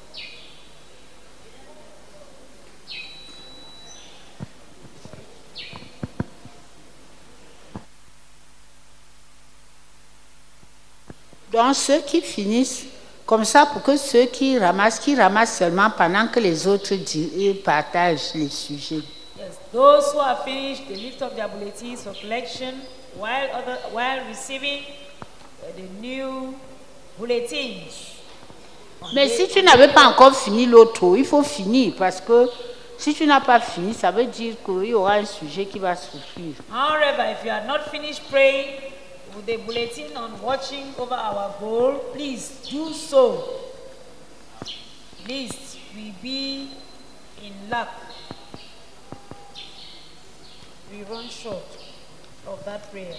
Donc ceux qui finissent comme ça pour que ceux qui ramassent seulement pendant que les autres partagent les sujets. Yes, those who have finished, they lift up their bulletins for collection while receiving the new bulletins. Mais si tu n'avais pas encore fini l'autre, il faut finir parce que si tu n'as pas fini, ça veut dire qu'il y aura un sujet qui va souffrir. However, if you are not finished praying with the bulletin on watching over our goal, please do so. Lest we be in luck. We run short of that prayer.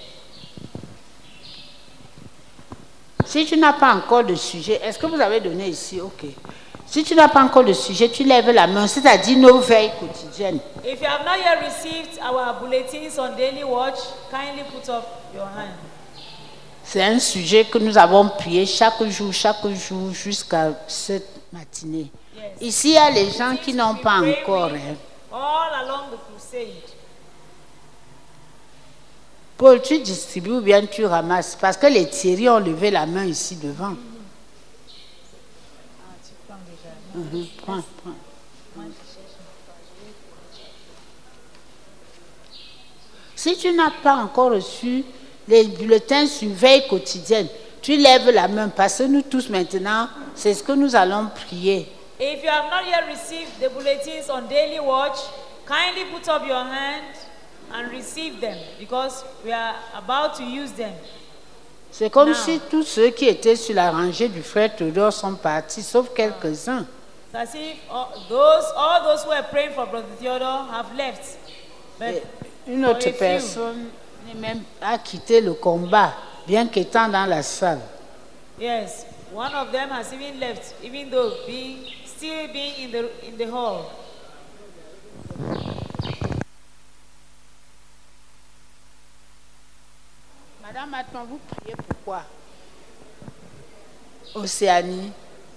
Si tu n'as pas encore de sujet, est-ce que vous avez donné ici? Ok. Si tu n'as pas encore de sujet, tu lèves la main, c'est-à-dire nos veilles quotidiennes. If you have not yet received our bulletins on daily watch, kindly put up your hand. C'est un sujet que nous avons prié chaque jour jusqu'à cette matinée. Yes. Ici, il y a les gens qui n'ont pas encore. Hein. All along the crusade. Paul, tu distribues ou bien tu ramasses? Parce que les Thierry ont levé la main ici devant. Prends. Si tu n'as pas encore reçu les bulletins sur veille quotidienne, tu lèves la main parce que nous tous maintenant, c'est ce que nous allons prier. If you have not yet received the bulletins on daily watch, kindly put up your hand and receive them because we are about to use them. C'est comme si tous ceux qui étaient sur la rangée du frère Théodore sont partis, sauf quelques-uns. It's as if all those who were praying for Brother Theodore have left. But Une autre personne même a quitté le combat, bien qu'étant dans la salle. yes, One of them has even left, even though still being in the hall. Madame, maintenant, vous priez pourquoi? Océanie.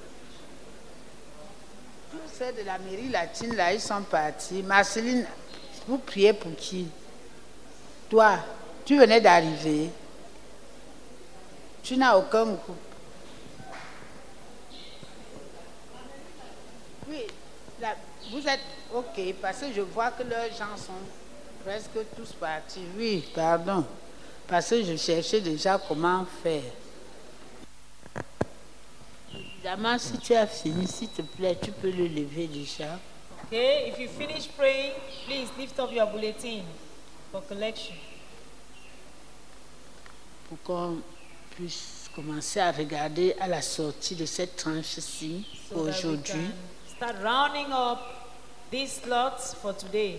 Tous ceux de la mairie latine, là, ils sont partis. Marceline, vous priez pour qui? Toi, tu venais d'arriver. Tu n'as aucun groupe. Oui, là, vous êtes OK, parce que je vois que leurs gens sont presque tous partis. Oui, pardon. Parce que je cherchais déjà comment faire. Évidemment, si tu as fini, s'il te plaît, tu peux le lever déjà. Okay, if you finish praying, please lift up your bulletin for collection. Pour qu'on puisse commencer à regarder à la sortie de cette tranche-ci So that we aujourd'hui. can start rounding up these slots for today.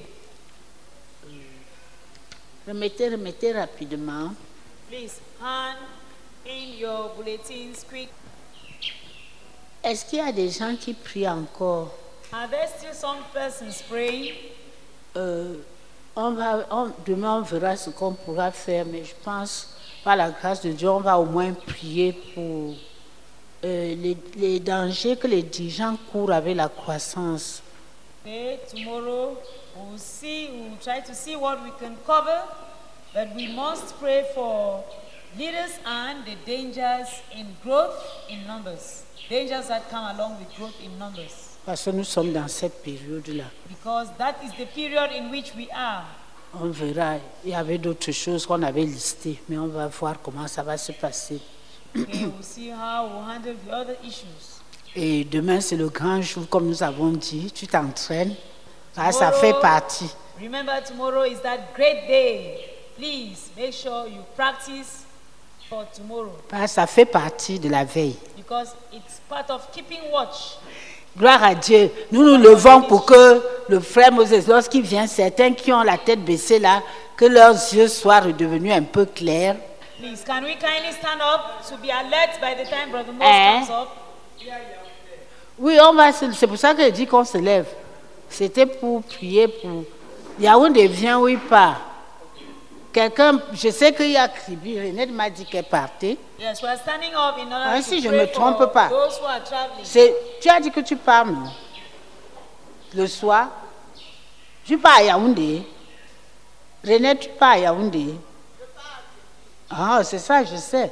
Remettez rapidement. Please hand in your bulletins quick. Est-ce qu'il y a des gens qui prient encore? Are there still some persons praying? Demain, on verra ce qu'on pourra faire, mais je pense, par la grâce de Dieu, on va au moins prier pour les dangers que les dirigeants courent avec la croissance. Okay, tomorrow we'll try to see what we can cover, but we must pray for leaders and the dangers in growth in numbers. Dangers that come along with growth in numbers. Parce que nous sommes dans cette période-là. Because that is the period in which we are. On verra. Il y avait d'autres choses qu'on avait listées, mais on va voir comment ça va se passer. Okay, we'll see how we'll handle the other issues. Et demain, c'est le grand jour, comme nous avons dit. Tu t'entraînes. Ça fait partie. Remember, tomorrow is that great day. Please make sure you practice for tomorrow. Ça fait partie de la veille. Because it's part of keeping watch. Gloire à Dieu. Nous nous levons pour que le frère Moses, lorsqu'il vient, certains qui ont la tête baissée là, que leurs yeux soient redevenus un peu clairs. Please, can we kindly stand up to be alert by the time Brother Moses comes up? Oui, c'est pour ça que je dis qu'on se lève. C'était pour prier pour... Yaoundé vient ou il part. Quelqu'un, je sais qu'il y a Kribi, Renette m'a dit qu'elle partait. Yes, we are standing up in order Si je to ne me pray trompe for pas. those who are traveling. Tu as dit que tu pars, non? Le soir. Tu pars à Yaoundé. Renette, tu pars à Yaoundé. Ah, c'est ça, je sais.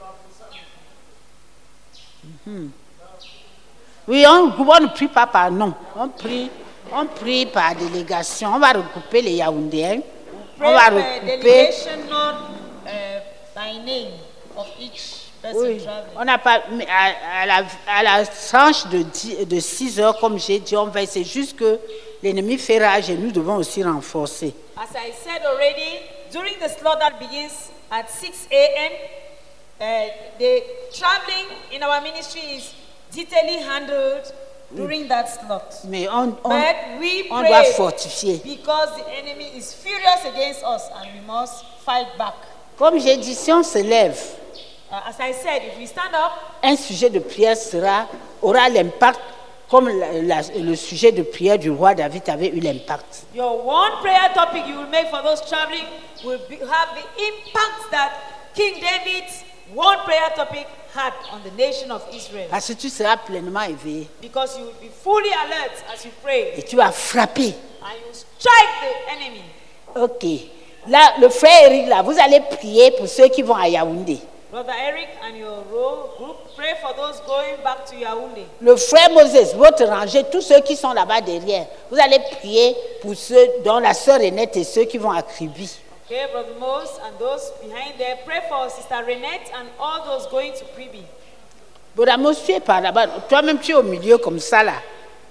Oui, on ne prie pas par nom. On prie par délégation. On va regrouper les Yaoundéens. On va regrouper. Delegation, not by name of each person Oui, traveling. on n'a pas. À la tranche de 6 heures, comme j'ai dit, on va. C'est juste que l'ennemi fait rage et nous devons aussi renforcer. As I said already, during the slot that begins at 6 a.m., the traveling in our ministry is detailedly handled during that slot. Mais on But doit fortifier. because the enemy is furious against us and we must fight back. Comme j'ai dit, si on se lève, As I said, if we stand up, un sujet de prière aura l'impact comme le sujet de prière du roi David avait eu l'impact. your one prayer topic you will make for those traveling will have the impact that King David's one prayer topic had on the nation of Israel. Parce que tu seras pleinement éveillé Because you will be fully alert as you pray et tu vas frapper. and you strike the enemy. Ok. Là, le frère Eric, là, vous allez prier pour ceux qui vont à Yaoundé. Brother Eric and your group, pray for those going back to Yaoundé. Le frère Moses, votre rangée, tous ceux qui sont là-bas derrière, vous allez prier pour ceux dont la sœur Renette et ceux qui vont à Kribi. Okay, Brother Mose and those behind there, pray for Sister Renette and all those going to Kribi. Bodamos, tu es par là-bas. Toi-même, tu es au milieu comme ça, là.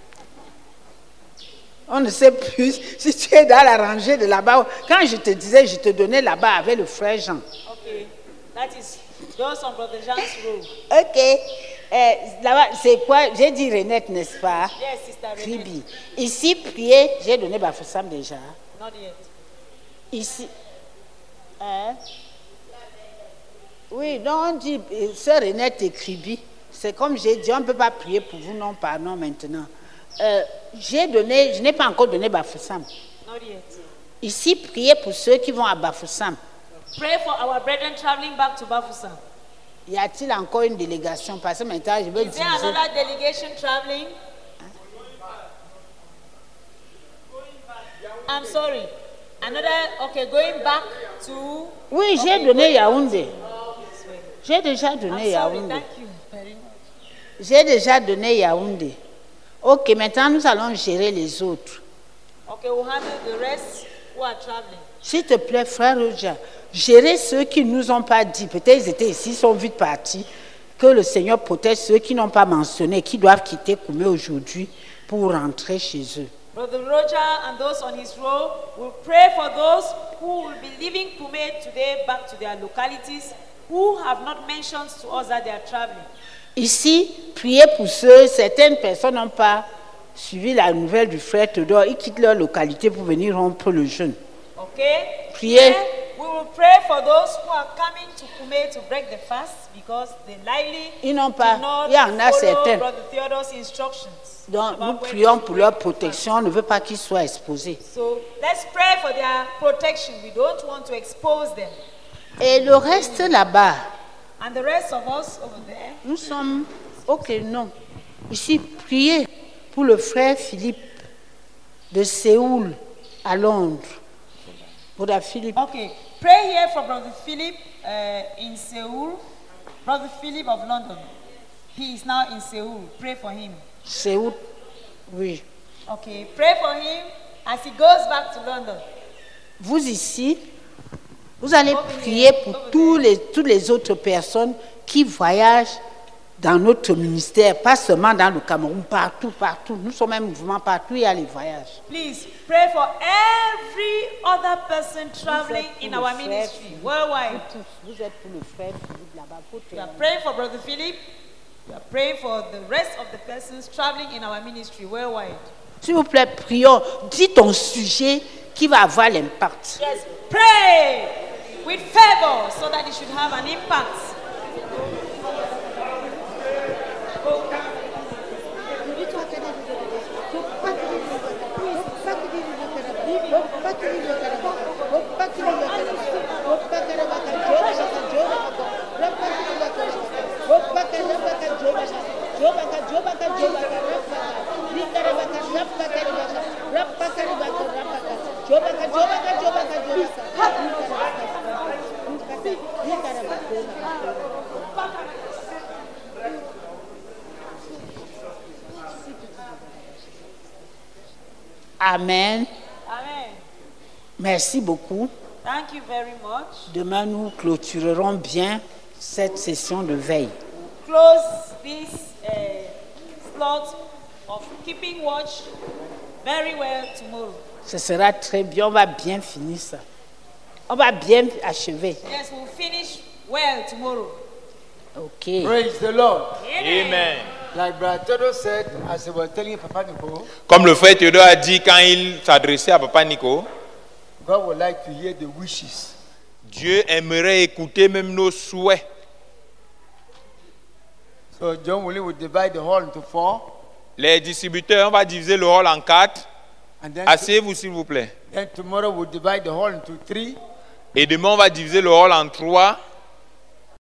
On ne sait plus si tu es dans la rangée de là-bas. Quand je te disais, je te donnais là-bas avec le frère Jean. Okay, that is those on Brother Jean's row. Ok. Là-bas, c'est quoi? J'ai dit Renette, n'est-ce pas? Yes, Sister Renette. Kribi. Ici, prier, j'ai donné Bafoussam déjà. Not yet. Ici. Oui, donc on dit sœur Renette et Kribi. c'est comme j'ai dit, on ne peut pas prier pour vous, non, pardon, maintenant. Je n'ai pas encore donné Bafoussam. Not yet. Ici, priez pour ceux qui vont à Bafoussam. Pray for our brethren traveling back to Bafoussam. Y a-t-il encore une délégation? Parce que maintenant, je vais Is there diviser. another delegation traveling? I'm sorry. Going back to... Oui, j'ai donné Yaoundé. J'ai déjà donné I'm sorry, Yaoundé. thank you very much. J'ai déjà donné Yaoundé. Ok, maintenant nous allons gérer les autres. Okay, we'll handle the rest who are traveling. S'il te plaît, frère Roger, gérer ceux qui ne nous ont pas dit, peut-être ils étaient ici, ils sont vite partis, que le Seigneur protège ceux qui n'ont pas mentionné, qui doivent quitter Koumé aujourd'hui pour rentrer chez eux. Brother Roger and those on his row will pray for those who will be leaving Kume today back to their localities, who have not mentioned to us that they are traveling. Ici, priez pour ceux, certaines personnes n'ont pas suivi la nouvelle du frère Théodore, ils quittent leur localité pour venir rompre le jeûne. Okay? Priez. Here, we will pray for those who are coming to Kume to break the fast because they likely Ils n'ont pas, did not il y en a follow certains. Brother Theodore's instructions. Donc nous about when prions to pour break leur the protection, on ne veut pas qu'ils soient exposés. fast. So let's pray for their protection. We don't want to expose them. Et le reste là-bas, And the rest of us over there, nous sommes, ok, non. Ici, priez pour le frère Philippe de Séoul à Londres. Brother Philippe, okay, pray here for Brother Philip in Seoul. Brother Philip of London. He is now in Seoul. Pray for him. Séoul, oui. Okay, pray for him as he goes back to London. Vous ici, vous allez prier pour toutes les autres personnes qui voyagent dans notre ministère, pas seulement dans le Cameroun, partout. Nous sommes un mouvement partout, il y a les voyages. Please pray for every other person traveling in our ministry worldwide. Vous êtes pour le frère Philippe là-bas. We are praying for Brother Philip. We are praying for the rest of the persons traveling in our ministry worldwide. S'il vous plaît, prions. Dis ton sujet qui va avoir l'impact. Yes, pray with favor so that it should have an impact. Amen. Amen. Merci beaucoup. Thank you very much. Demain, nous clôturerons bien cette session de veille. Close this slot of keeping watch very well tomorrow. Ce sera très bien, on va bien finir ça. On va bien achever. Yes, we'll finish well tomorrow. Ok. Praise the Lord. Amen. Like Brother Todo said, as he was telling Papa Nico, Comme le frère Théodore a dit quand il s'adressait à Papa Nico, God would like to hear the wishes. Dieu aimerait écouter même nos souhaits. So John Willie will divide the hall into 4. Les distributeurs, on va diviser le hall en 4. And then, Asseyez-vous s'il vous plaît. then tomorrow we'll divide the hall into 3. Et demain, on va diviser le hall en 3.